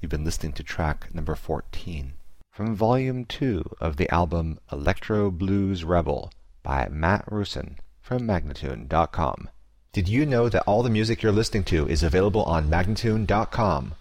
You've been listening to track number 14 from Volume 2 of the album Electro Blues Rebel by Matt Rusin from Magnatune.com. Did you know that all the music you're listening to is available on Magnatune.com?